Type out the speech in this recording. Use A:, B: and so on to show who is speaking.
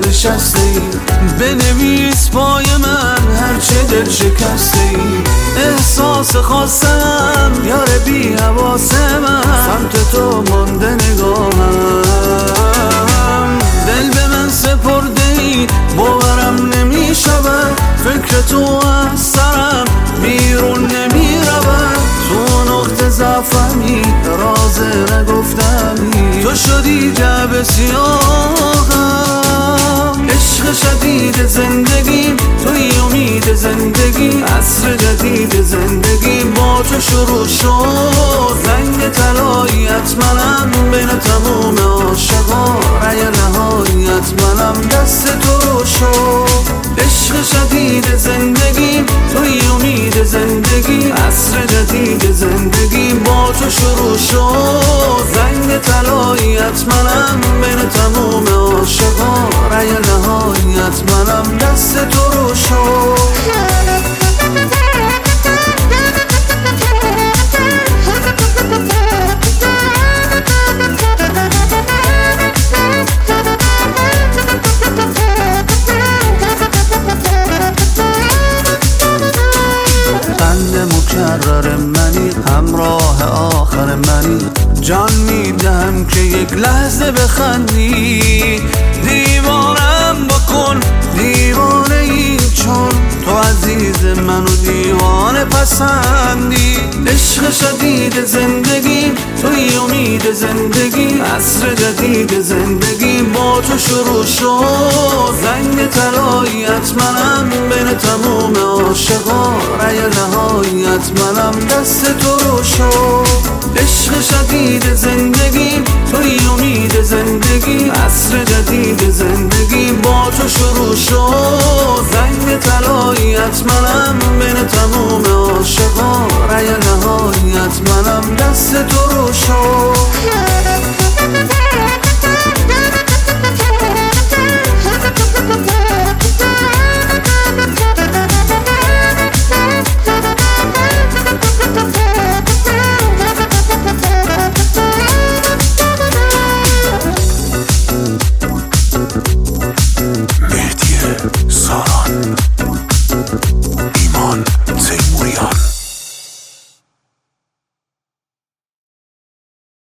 A: نشسته ای، بنویس پای من هرچه دل شکسته ای. احساس خواستم یار بی حواس من، سمت تو مانده نگاهم. دل به من سپرده ای باورم نمی شود، فکر تو از سرم بیرون نمی رود. تو نقطه ضعفمی راز نگفتمی، تو شدی جعبه سیاهم. عشق شدید زندگی توی امید زندگی، عصر جدید زندگی با تو شروع شد. رنگ طلاییت منم بین تموم عاشقا، رأی نهاییت منم دست تو رو شد. عشق شدید زندگی توی امید زندگی، عصر جدید زندگی با تو شروع شد. رنگ طلاییت منم بین تموم عاشقا، رأی نهاییت منم دست تو رو شد. مکرر منی، همراه آخر منی، جان میدم که یک لحظه بخندی. دیوانم بکن دیوانه ای، چون تو عزیز من و دیوانه پسندی. عشق شدید زندگی توی امید زندگی، عصر جدید زندگی با تو شروع شد. رنگ طلاییت منم بین تموم عاشقا، رأی نهاییت منم دست تو رو شد. عشق شدید زندگی توی امید زندگی، عصر جدید زندگی با تو شروع شد. رنگ طلاییت منم بین تموم عاشقا، رأی نهاییت منم دست تو رو شد.